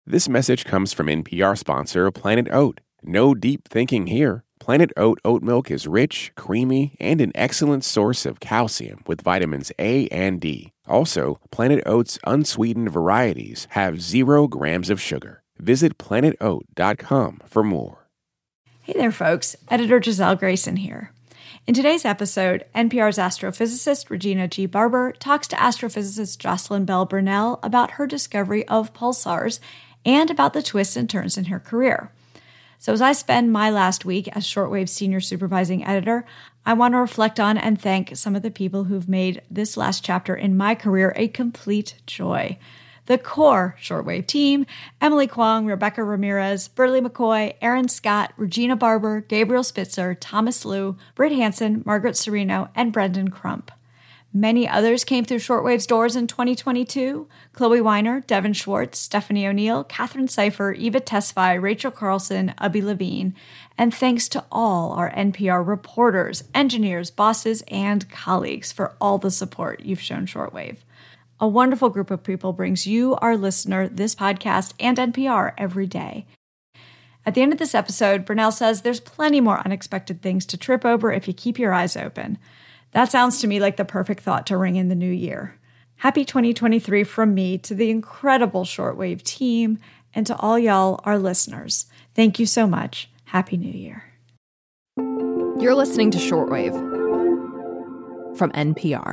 This message comes from NPR sponsor Planet Oat. No deep thinking here. Planet Oat oat milk is rich, creamy, and an excellent source of calcium with vitamins A and D. Also, Planet Oat's unsweetened varieties have 0 grams of sugar. Visit planetoat.com for more. Hey there, folks. Editor Giselle Grayson here. In today's episode, NPR's astrophysicist Regina G. Barber talks to astrophysicist Jocelyn Bell Burnell about her discovery of pulsars and about the twists and turns in her career. So as I spend my last week as Shortwave's senior supervising editor, I want to reflect on and thank some of the people who've made this last chapter in my career a complete joy. The core Shortwave team: Emily Kwong, Rebecca Ramirez, Burley McCoy, Aaron Scott, Regina Barber, Gabriel Spitzer, Thomas Liu, Britt Hansen, Margaret Serino, and Brendan Crump. Many others came through Shortwave's doors in 2022. Chloe Weiner, Devin Schwartz, Stephanie O'Neill, Catherine Seifer, Eva Tesfaye, Rachel Carlson, Abby Levine. And thanks to all our NPR reporters, engineers, bosses, and colleagues for all the support you've shown Shortwave. A wonderful group of people brings you, our listener, this podcast, and NPR every day. At the end of this episode, Burnell says there's plenty more unexpected things to trip over if you keep your eyes open. That sounds to me like the perfect thought to ring in the new year. Happy 2023 from me to the incredible Shortwave team and to all y'all, our listeners. Thank you so much. Happy New Year. You're listening to Shortwave from NPR.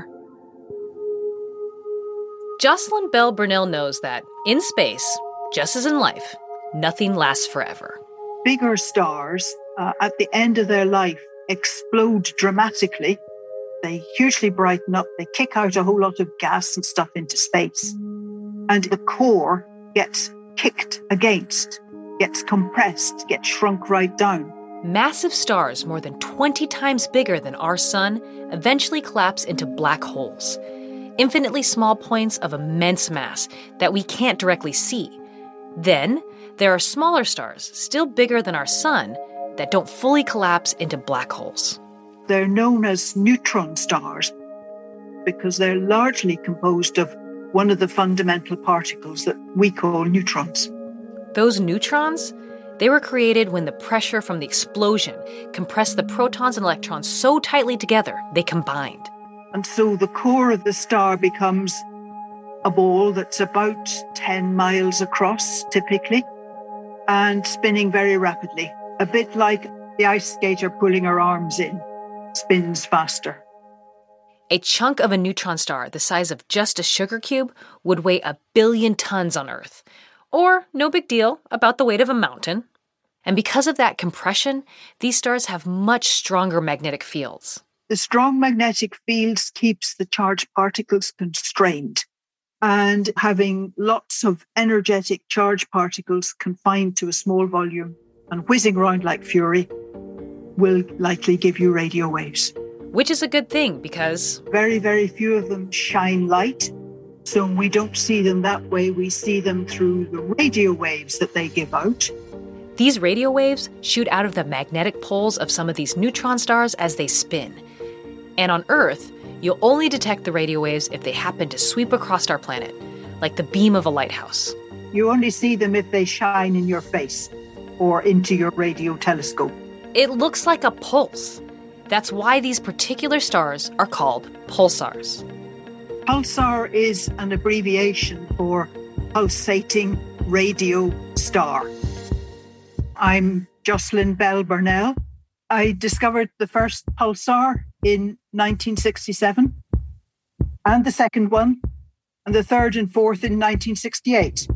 Jocelyn Bell Burnell knows that, in space, just as in life, nothing lasts forever. Bigger stars, at the end of their life, explode dramatically. They hugely brighten up. They kick out a whole lot of gas and stuff into space. And the core gets kicked against, gets compressed, gets shrunk right down. Massive stars more than 20 times bigger than our sun eventually collapse into black holes. Infinitely small points of immense mass that we can't directly see. Then, there are smaller stars, still bigger than our sun, that don't fully collapse into black holes. They're known as neutron stars because they're largely composed of one of the fundamental particles that we call neutrons. Those neutrons, they were created when the pressure from the explosion compressed the protons and electrons so tightly together they combined. And so the core of the star becomes a ball that's about 10 miles across, typically, and spinning very rapidly, a bit like the ice skater pulling her arms in. Spins faster. A chunk of a neutron star the size of just a sugar cube would weigh 1 billion tons on Earth. Or, no big deal, about the weight of a mountain. And because of that compression, these stars have much stronger magnetic fields. The strong magnetic fields keeps the charged particles constrained. And having lots of energetic charged particles confined to a small volume and whizzing around like fury will likely give you radio waves. Which is a good thing because very, very few of them shine light. So we don't see them that way. We see them through the radio waves that they give out. These radio waves shoot out of the magnetic poles of some of these neutron stars as they spin. And on Earth, you'll only detect the radio waves if they happen to sweep across our planet, like the beam of a lighthouse. You only see them if they shine in your face or into your radio telescope. It looks like a pulse. That's why these particular stars are called pulsars. Pulsar is an abbreviation for pulsating radio star. I'm Jocelyn Bell Burnell. I discovered the first pulsar in 1967, and the second one, and the third and fourth in 1968.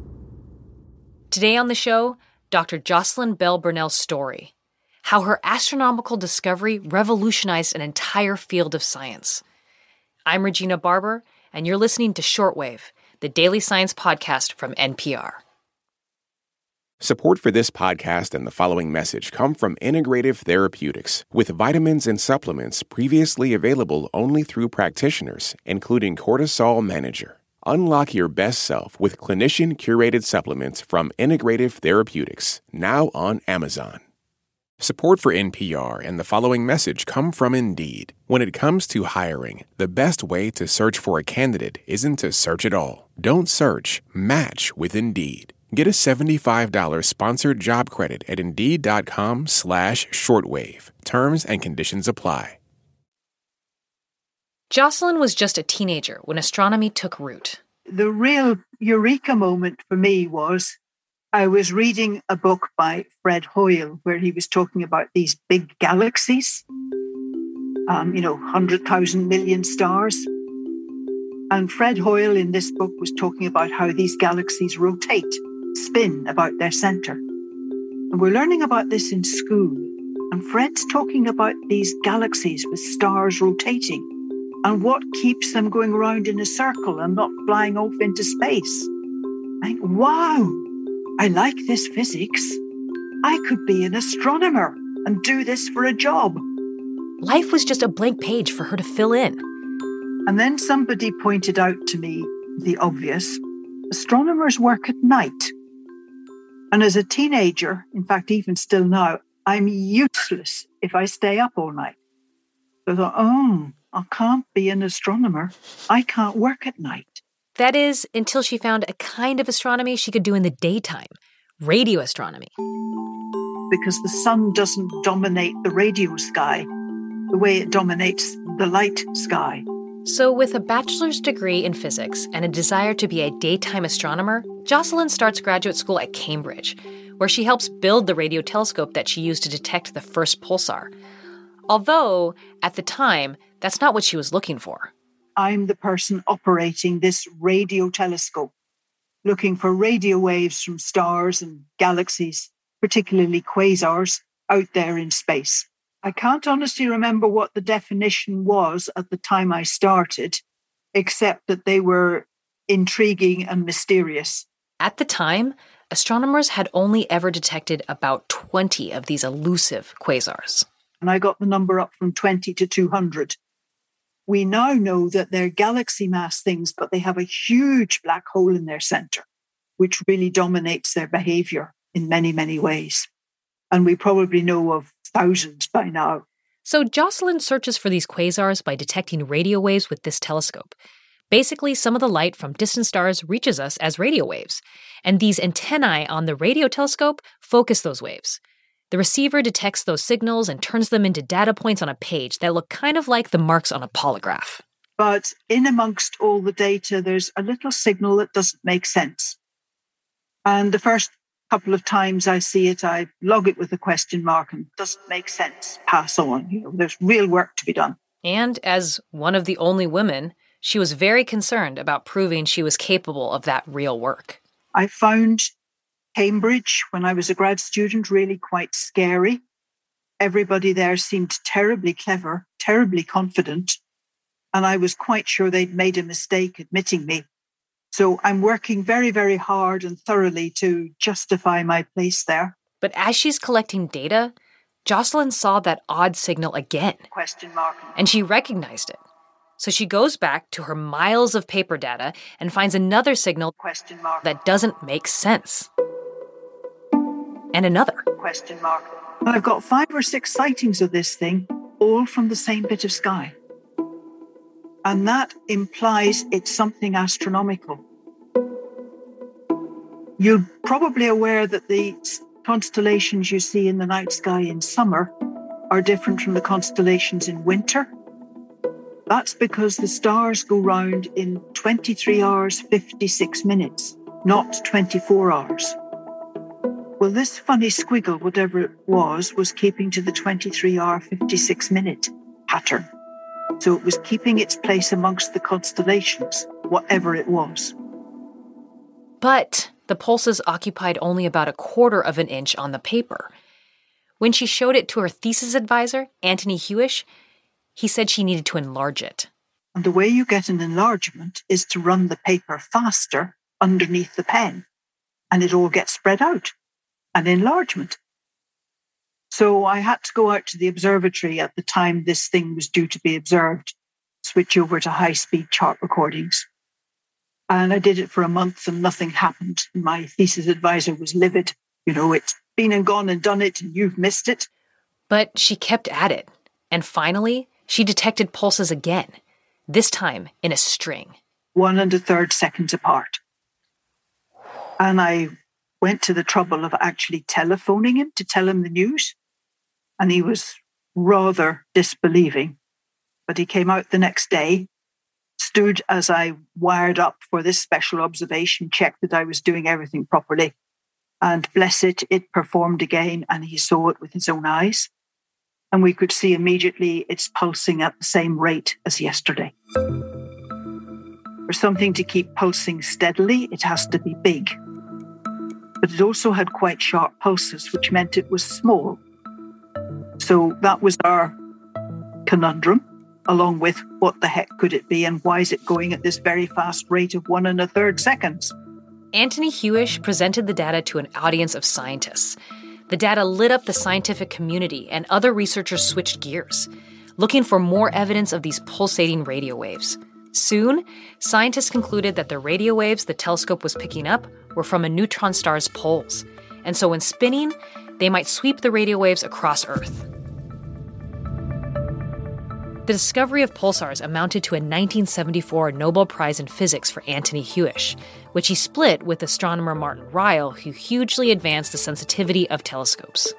Today on the show, Dr. Jocelyn Bell Burnell's story. How her astronomical discovery revolutionized an entire field of science. I'm Regina Barber, and you're listening to Shortwave, the daily science podcast from NPR. Support for this podcast and the following message come from Integrative Therapeutics, with vitamins and supplements previously available only through practitioners, including Cortisol Manager. Unlock your best self with clinician-curated supplements from Integrative Therapeutics, now on Amazon. Support for NPR and the following message come from Indeed. When it comes to hiring, the best way to search for a candidate isn't to search at all. Don't search, match with Indeed. Get a $75 sponsored job credit at Indeed.com/shortwave. Terms and conditions apply. Jocelyn was just a teenager when astronomy took root. The real eureka moment for me was I was reading a book by Fred Hoyle where he was talking about these big galaxies, 100,000 million stars. And Fred Hoyle in this book was talking about how these galaxies rotate, spin about their center. And we're learning about this in school. And Fred's talking about these galaxies with stars rotating and what keeps them going around in a circle and not flying off into space. I think, wow, I like this physics. I could be an astronomer and do this for a job. Life was just a blank page for her to fill in. And then somebody pointed out to me the obvious. Astronomers work at night. And as a teenager, in fact, even still now, I'm useless if I stay up all night. So I thought, I can't be an astronomer. I can't work at night. That is, until she found a kind of astronomy she could do in the daytime, radio astronomy. Because the sun doesn't dominate the radio sky the way it dominates the light sky. So with a bachelor's degree in physics and a desire to be a daytime astronomer, Jocelyn starts graduate school at Cambridge, where she helps build the radio telescope that she used to detect the first pulsar. Although, at the time, that's not what she was looking for. I'm the person operating this radio telescope, looking for radio waves from stars and galaxies, particularly quasars, out there in space. I can't honestly remember what the definition was at the time I started, except that they were intriguing and mysterious. At the time, astronomers had only ever detected about 20 of these elusive quasars. And I got the number up from 20 to 200. We now know that they're galaxy mass things, but they have a huge black hole in their center, which really dominates their behavior in many, many ways. And we probably know of thousands by now. So Jocelyn searches for these quasars by detecting radio waves with this telescope. Basically, some of the light from distant stars reaches us as radio waves, and these antennae on the radio telescope focus those waves. The receiver detects those signals and turns them into data points on a page that look kind of like the marks on a polygraph. But in amongst all the data, there's a little signal that doesn't make sense. And the first couple of times I see it, I log it with a question mark and doesn't make sense. Pass on. There's real work to be done. And as one of the only women, she was very concerned about proving she was capable of that real work. I found Cambridge, when I was a grad student, really quite scary. Everybody there seemed terribly clever, terribly confident, and I was quite sure they'd made a mistake admitting me. So I'm working very, very hard and thoroughly to justify my place there. But as she's collecting data, Jocelyn saw that odd signal again. Question mark. And she recognized it. So she goes back to her miles of paper data and finds another signal question mark that doesn't make sense. And another. Question mark. I've got 5 or 6 sightings of this thing, all from the same bit of sky. And that implies it's something astronomical. You're probably aware that the constellations you see in the night sky in summer are different from the constellations in winter. That's because the stars go round in 23 hours, 56 minutes, not 24 hours. Well, this funny squiggle, whatever it was keeping to the 23-hour, 56-minute pattern. So it was keeping its place amongst the constellations, whatever it was. But the pulses occupied only about 1/4 of an inch on the paper. When she showed it to her thesis advisor, Anthony Hewish, he said she needed to enlarge it. And the way you get an enlargement is to run the paper faster underneath the pen, and it all gets spread out. An enlargement. So I had to go out to the observatory at the time this thing was due to be observed, switch over to high-speed chart recordings. And I did it for a month and nothing happened. My thesis advisor was livid. It's been and gone and done it and you've missed it. But she kept at it. And finally, she detected pulses again, this time in a string. 1 1/3 seconds apart. And I went to the trouble of actually telephoning him to tell him the news. And he was rather disbelieving. But he came out the next day, stood as I wired up for this special observation, checked that I was doing everything properly. And bless it, it performed again, and he saw it with his own eyes. And we could see immediately it's pulsing at the same rate as yesterday. For something to keep pulsing steadily, it has to be big. But it also had quite sharp pulses, which meant it was small. So that was our conundrum, along with what the heck could it be and why is it going at this very fast rate of 1 1/3 seconds? Anthony Hewish presented the data to an audience of scientists. The data lit up the scientific community, and other researchers switched gears, looking for more evidence of these pulsating radio waves. Soon, scientists concluded that the radio waves the telescope was picking up were from a neutron star's poles, and so when spinning, they might sweep the radio waves across Earth. The discovery of pulsars amounted to a 1974 Nobel Prize in Physics for Anthony Hewish, which he split with astronomer Martin Ryle, who hugely advanced the sensitivity of telescopes.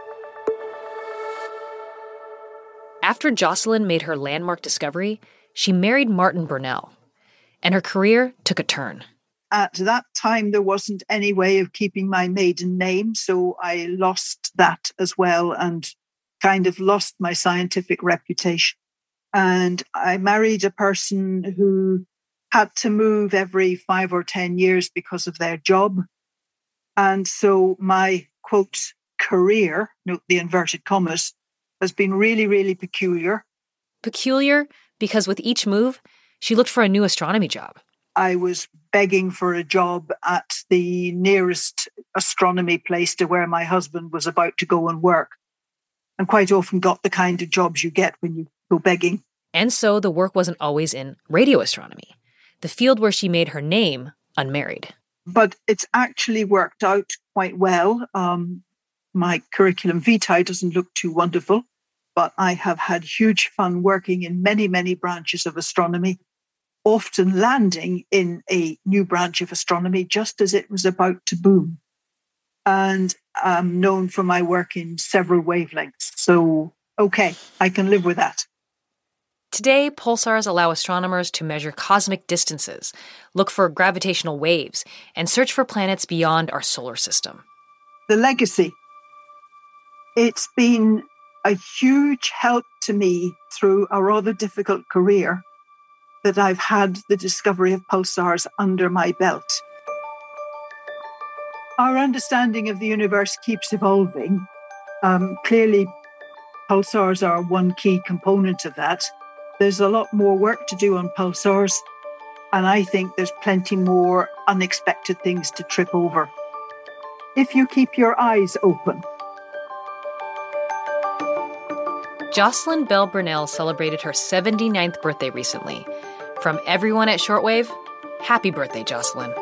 After Jocelyn made her landmark discovery, she married Martin Burnell, and her career took a turn. At that time, there wasn't any way of keeping my maiden name, so I lost that as well and kind of lost my scientific reputation. And I married a person who had to move every 5 or 10 years because of their job. And so my, quote, career, note the inverted commas, has been really, really peculiar. Peculiar because with each move, she looked for a new astronomy job. I was begging for a job at the nearest astronomy place to where my husband was about to go and work, and quite often got the kind of jobs you get when you go begging. And so the work wasn't always in radio astronomy, the field where she made her name unmarried. But it's actually worked out quite well. My curriculum vitae doesn't look too wonderful, but I have had huge fun working in many, many branches of astronomy, often landing in a new branch of astronomy just as it was about to boom. And I'm known for my work in several wavelengths. So, okay, I can live with that. Today, pulsars allow astronomers to measure cosmic distances, look for gravitational waves, and search for planets beyond our solar system. The legacy. It's been a huge help to me through a rather difficult career that I've had the discovery of pulsars under my belt. Our understanding of the universe keeps evolving. Clearly, pulsars are one key component of that. There's a lot more work to do on pulsars, and I think there's plenty more unexpected things to trip over. If you keep your eyes open. Jocelyn Bell Burnell celebrated her 79th birthday recently. From everyone at Shortwave, happy birthday, Jocelyn.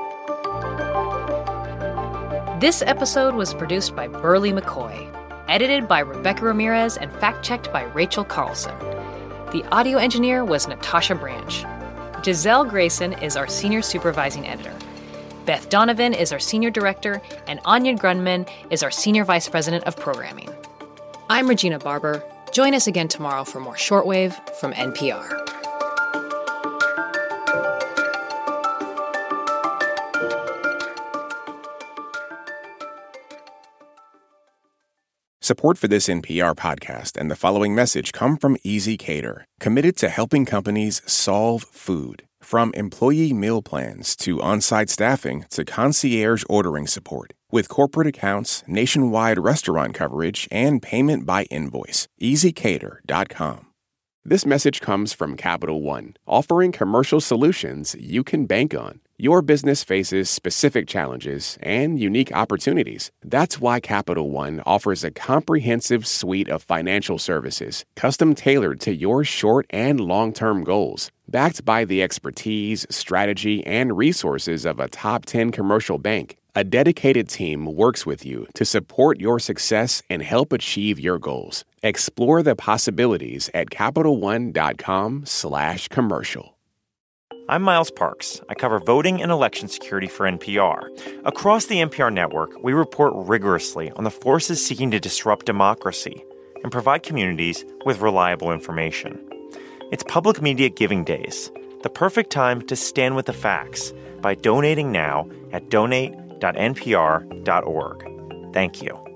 This episode was produced by Burley McCoy, edited by Rebecca Ramirez, and fact-checked by Rachel Carlson. The audio engineer was Natasha Branch. Giselle Grayson is our senior supervising editor. Beth Donovan is our senior director, and Anya Grunman is our senior vice president of programming. I'm Regina Barber. Join us again tomorrow for more Shortwave from NPR. Support for this NPR podcast and the following message come from Easy Cater, committed to helping companies solve food. From employee meal plans to on-site staffing to concierge ordering support. With corporate accounts, nationwide restaurant coverage, and payment by invoice. EasyCater.com. This message comes from Capital One, offering commercial solutions you can bank on. Your business faces specific challenges and unique opportunities. That's why Capital One offers a comprehensive suite of financial services, custom tailored to your short and long-term goals. Backed by the expertise, strategy, and resources of a top 10 commercial bank, a dedicated team works with you to support your success and help achieve your goals. Explore the possibilities at CapitalOne.com/commercial. I'm Miles Parks. I cover voting and election security for NPR. Across the NPR network, we report rigorously on the forces seeking to disrupt democracy and provide communities with reliable information. It's Public Media Giving Days, the perfect time to stand with the facts by donating now at donate.npr.org. Thank you.